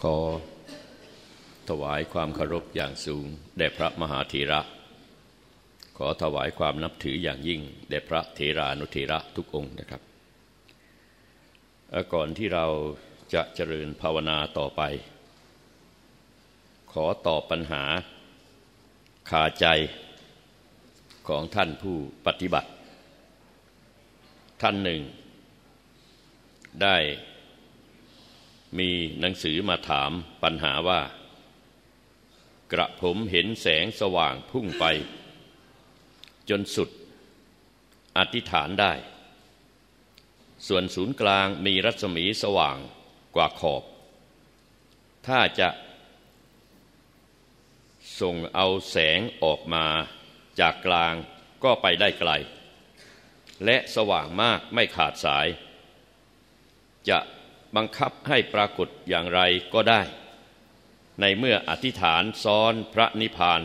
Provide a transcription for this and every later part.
ขอถวายความเคารพอย่างสูงแด่พระมหาเถระขอถวายความนับถืออย่างยิ่งแด่พระเถรานุเถระทุกองค์นะครับก่อนที่เราจะเจริญภาวนาต่อไปขอตอบปัญหาคาใจของท่านผู้ปฏิบัติท่านหนึ่งได้มีหนังสือมาถามปัญหาว่ากระผมเห็นแสงสว่างพุ่งไปจนสุดอธิษฐานได้ส่วนศูนย์กลางมีรัศมีสว่างกว่าขอบถ้าจะส่งเอาแสงออกมาจากกลางก็ไปได้ไกลและสว่างมากไม่ขาดสายจะบังคับให้ปรากฏอย่างไรก็ได้ในเมื่ออธิษฐานซ้อนพระนิพพาน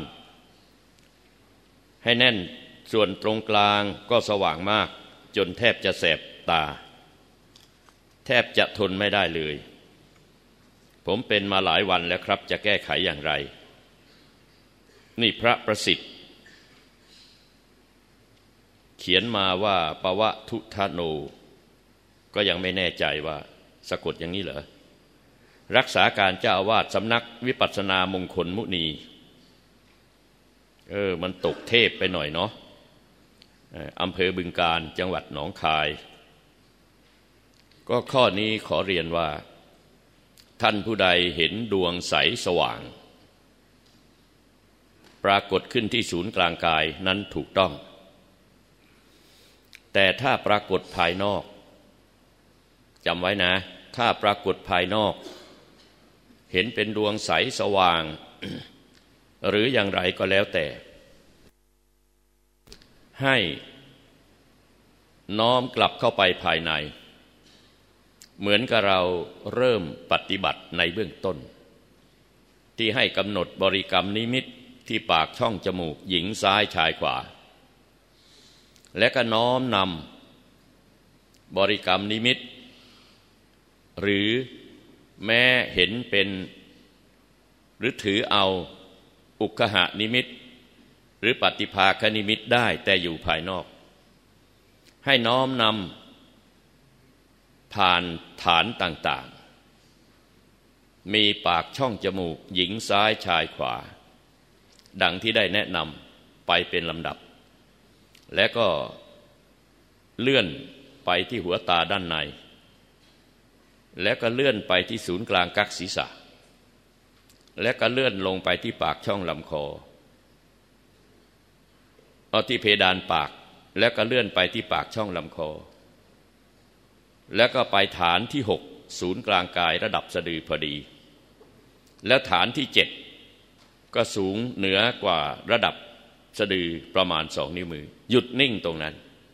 ให้แน่นส่วนตรงกลางก็สว่างมากจนแทบจะแสบตาแทบจะทนไม่ได้เลยผมเป็นมาหลายวันแล้วครับจะแก้ไขอย่างไรนี่พระประสิทธิ์เขียนมาว่าปวทุทโนก็ยังไม่แน่ใจว่าสะกดอย่างนี้เหรอรักษาการเจ้าอาวาสสำนักวิปัสสนามงคลมุนีมันตกเทพไปหน่อยเนาะอำเภอบึงกาฬจังหวัดหนองคายก็ข้อนี้ขอเรียนว่าท่านผู้ใดเห็นดวงใสสว่างปรากฏขึ้นที่ศูนย์กลางกายนั้นถูกต้องแต่ถ้าปรากฏภายนอกจำไว้นะถ้าปรากฏภายนอกเห็นเป็นดวงใสสว่าง หรืออย่างไรก็แล้วแต่ให้น้อมกลับเข้าไปภายในเหมือนกับเราเริ่มปฏิบัติในเบื้องต้นที่ให้กำหนดบริกรรมนิมิตที่ปากช่องจมูกหญิงซ้ายชายขวาและก็น้อมนำบริกรรมนิมิตหรือแม้เห็นเป็นหรือถือเอาอุคหะนิมิตหรือปฏิภาคนิมิตได้แต่อยู่ภายนอกให้น้อมนำผ่านฐานต่างๆมีปากช่องจมูกหญิงซ้ายชายขวาดังที่ได้แนะนำไปเป็นลำดับและก็เลื่อนไปที่หัวตาด้านในแล้วก็เลื่อนไปที่ศูนย์กลางกักศีรษะและก็เลื่อนลงไปที่ปากช่องลำคอเอาที่เพดานปากแล้วก็เลื่อนไปที่ปากช่องลำคอแล้วก็ไปฐานที่6ศูนย์กลางกายระดับสะดือพอดีแล้วฐานที่7ก็สูงเหนือกว่าระดับสะดือประมาณ2 นิ้วมือหยุดนิ่งตรงนั้น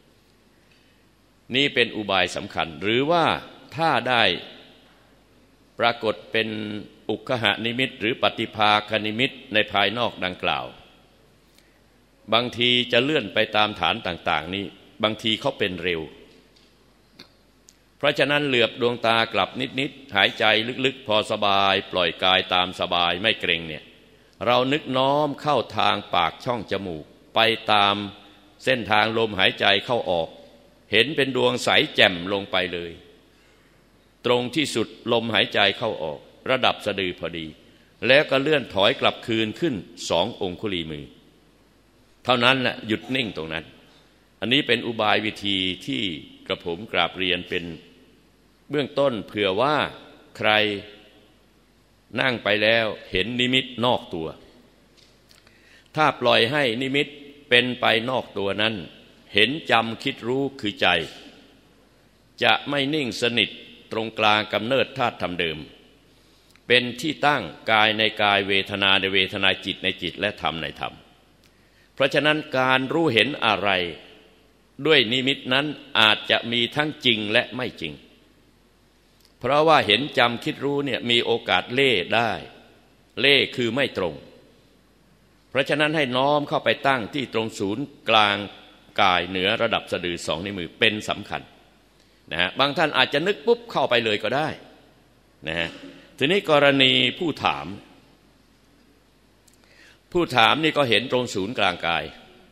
นี่เป็นอุบายสำคัญหรือว่าถ้าได้ปรากฏเป็นอุคหนิมิตหรือปฏิภาคนิมิตในภายนอกดังกล่าวบางทีจะเลื่อนไปตามฐานต่างๆนี้บางทีเขาเป็นเร็วเพราะฉะนั้นเหลือบดวงตากลับนิดๆหายใจลึกๆพอสบายปล่อยกายตามสบายไม่เกร็งเนี่ยเรานึกน้อมเข้าทางปากช่องจมูกไปตามเส้นทางลมหายใจเข้าออกเห็นเป็นดวงใสแจ่มลงไปเลยตรงที่สุดลมหายใจเข้าออกระดับสะดือพอดีแล้วก็เลื่อนถอยกลับคืนขึ้น2 องคุลีมือเท่านั้นแหละหยุดนิ่งตรงนั้นอันนี้เป็นอุบายวิธีที่กระผมกราบเรียนเป็นเบื้องต้นเผื่อว่าใครนั่งไปแล้วเห็นนิมิตนอกตัวถ้าปล่อยให้นิมิตเป็นไปนอกตัวนั้นเห็นจำคิดรู้คือใจจะไม่นิ่งสนิทตรงกลางกำเนิดธาตุธรรมเดิมเป็นที่ตั้งกายในกายเวทนาในเวทนาจิตในจิตและธรรมในธรรมเพราะฉะนั้นการรู้เห็นอะไรด้วยนิมิตนั้นอาจจะมีทั้งจริงและไม่จริงเพราะว่าเห็นจำคิดรู้เนี่ยมีโอกาสเล่ได้เล่คือไม่ตรงเพราะฉะนั้นให้น้อมเข้าไปตั้งที่ตรงศูนย์กลางกายเหนือระดับสะดือ2 นิ้วมือเป็นสำคัญนะฮะบางท่านอาจจะนึกปุ๊บเข้าไปเลยก็ได้นะฮะทีนี้กรณีผู้ถามนี่ก็เห็นตรงศูนย์กลางกาย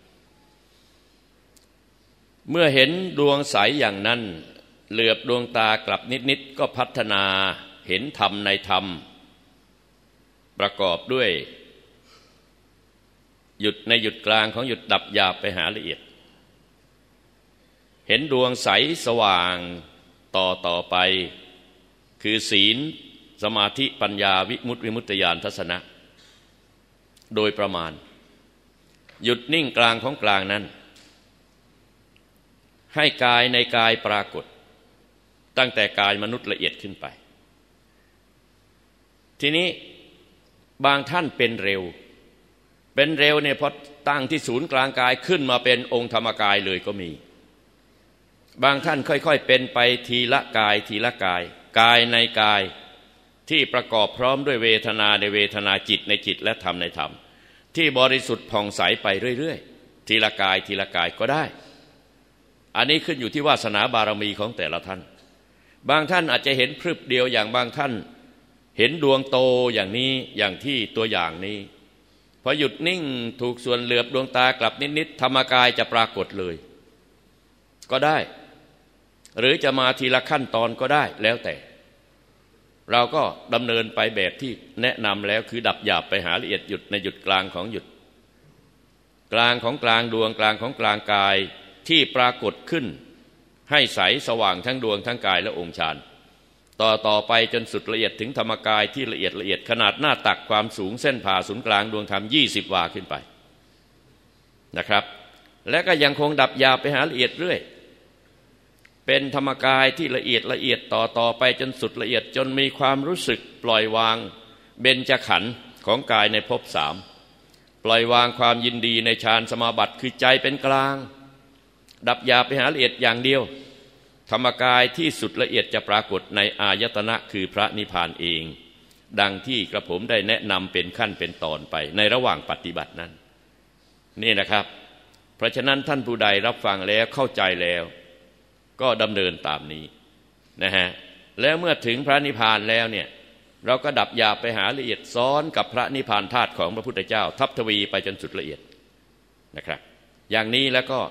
เมื่อเห็นดวงใสอย่างนั้นเหลือบดวงตากลับนิดๆก็พัฒนาเห็นธรรมในธรรมประกอบด้วยหยุดในหยุดกลางของหยุดดับหยาบไปหาละเอียดเห็นดวงใสสว่างต่อไปคือศีลสมาธิปัญญาวิมุตติวิมุตติญาณทัศนะโดยประมาณหยุดนิ่งกลางของกลางนั้นให้กายในกายปรากฏตั้งแต่กายมนุษย์ละเอียดขึ้นไปทีนี้บางท่านเป็นเร็วเนี่ยพอตั้งที่ศูนย์กลางกายขึ้นมาเป็นองค์ธรรมกายเลยก็มีบางท่านค่อยๆเป็นไปทีละกายทีละกายกายในกายที่ประกอบพร้อมด้วยเวทนาในเวทนาจิตในจิตและธรรมในธรรมที่บริสุทธิ์ผ่องใสไปเรื่อยๆทีละกายทีละกายก็ได้อันนี้ขึ้นอยู่ที่วาสนาบารมีของแต่ละท่านบางท่านอาจจะเห็นพรึบเดียวอย่างบางท่านเห็นดวงโตอย่างนี้อย่างที่ตัวอย่างนี้พอหยุดนิ่งถูกส่วนเหลือบดวงตากลับนิดๆธรรมกายจะปรากฏเลยก็ได้หรือจะมาทีละขั้นตอนก็ได้แล้วแต่เราก็ดำเนินไปแบบที่แนะนำแล้วคือดับหยาบไปหาละเอียดหยุดในหยุดกลางของหยุดกลางของกลางดวงกลางของกลางกายที่ปรากฏขึ้นให้ใสสว่างทั้งดวงทั้งกายและองค์ฌานต่อไปจนสุดละเอียดถึงธรรมกายที่ละเอียดขนาดหน้าตักความสูงเส้นผ่าศูนย์กลางดวงธรรม20 วาขึ้นไปนะครับและก็ยังคงดับหยาบไปหาละเอียดเรื่อยเป็นธรรมกายที่ละเอียดต่อไปจนสุดละเอียดจนมีความรู้สึกปล่อยวางเบญจขันธ์ของกายในภพ3ปล่อยวางความยินดีในฌานสมาบัติคือใจเป็นกลางดับหยาบไปหาละเอียดอย่างเดียวธรรมกายที่สุดละเอียดจะปรากฏในอายตนะคือพระนิพพานเองดังที่กระผมได้แนะนำเป็นขั้นเป็นตอนไปในระหว่างปฏิบัตินั้นนี่นะครับเพราะฉะนั้นท่านผู้ใดรับฟังแล้วเข้าใจแล้วก็ดำเนินตามนี้นะฮะแล้วเมื่อถึงพระนิพพานแล้วเนี่ยเราก็ดับหยาบไปหาละเอียดซ้อนกับพระนิพพานธาตุของพระพุทธเจ้าทับทวีไปจนสุดละเอียดนะครับอย่างนี้แล้วก็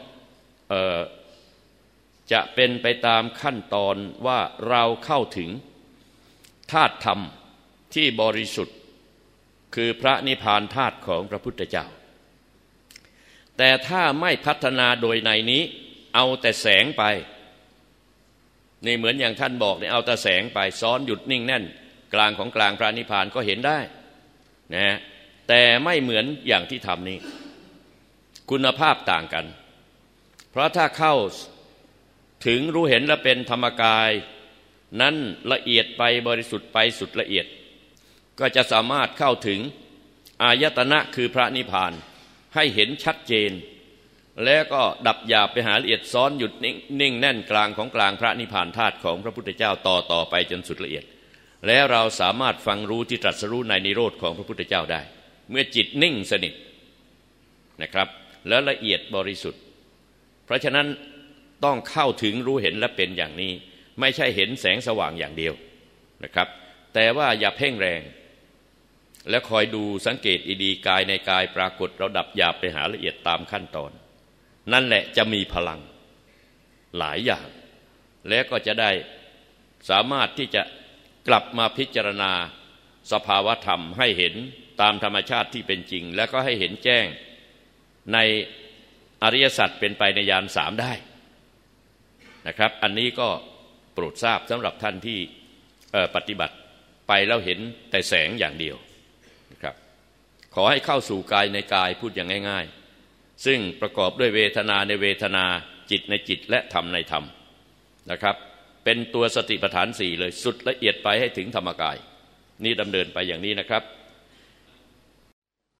จะเป็นไปตามขั้นตอนว่าเราเข้าถึงธาตุธรรมที่บริสุทธิ์คือพระนิพพานธาตุของพระพุทธเจ้าแต่ถ้าไม่พัฒนาโดยในนี้เอาแต่แสงไปนี่เหมือนอย่างท่านบอกเนี่ยเอาแต่แสงไปซ้อนหยุดนิ่งแน่นกลางของกลางพระนิพพานก็เห็นได้นะแต่ไม่เหมือนอย่างที่ทำนี้คุณภาพต่างกันเพราะถ้าเข้าถึงรู้เห็นและเป็นธรรมกายนั้นละเอียดไปบริสุทธิ์ไปสุดละเอียดก็จะสามารถเข้าถึงอายตนะคือพระนิพพานให้เห็นชัดเจนแล้วก็ดับหยาบไปหาละเอียดซ้อนหยุดนิ่งแน่นกลางของกลางพระนิพพานธาตุของพระพุทธเจ้าต่อไปจนสุดละเอียดแล้วเราสามารถฟังรู้ที่ตรัสรู้ในนิโรธของพระพุทธเจ้าได้เมื่อจิตนิ่งสนิทนะครับแล้วละเอียดบริสุทธิ์เพราะฉะนั้นต้องเข้าถึงรู้เห็นและเป็นอย่างนี้ไม่ใช่เห็นแสงสว่างอย่างเดียวนะครับแต่ว่าอย่าเพ่งแรงและคอยดูสังเกตดีๆกายในกายปรากฏเราดับหยาบไปหาละเอียดตามขั้นตอนนั่นแหละจะมีพลังหลายอย่างและก็จะได้สามารถที่จะกลับมาพิจารณาสภาวธรรมให้เห็นตามธรรมชาติที่เป็นจริงแล้วก็ให้เห็นแจ้งในอริยสัจเป็นไปในญาณ3ได้นะครับอันนี้ก็โปรดทราบสำหรับท่านที่ปฏิบัติไปแล้วเห็นแต่แสงอย่างเดียวนะครับขอให้เข้าสู่กายในกายพูดอย่างง่ายๆซึ่งประกอบด้วยเวทนาในเวทนาจิตในจิตและธรรมในธรรมนะครับเป็นตัวสติปัฏฐาน4เลยสุดละเอียดไปให้ถึงธรรมกายนี่ดำเนินไปอย่างนี้นะครับ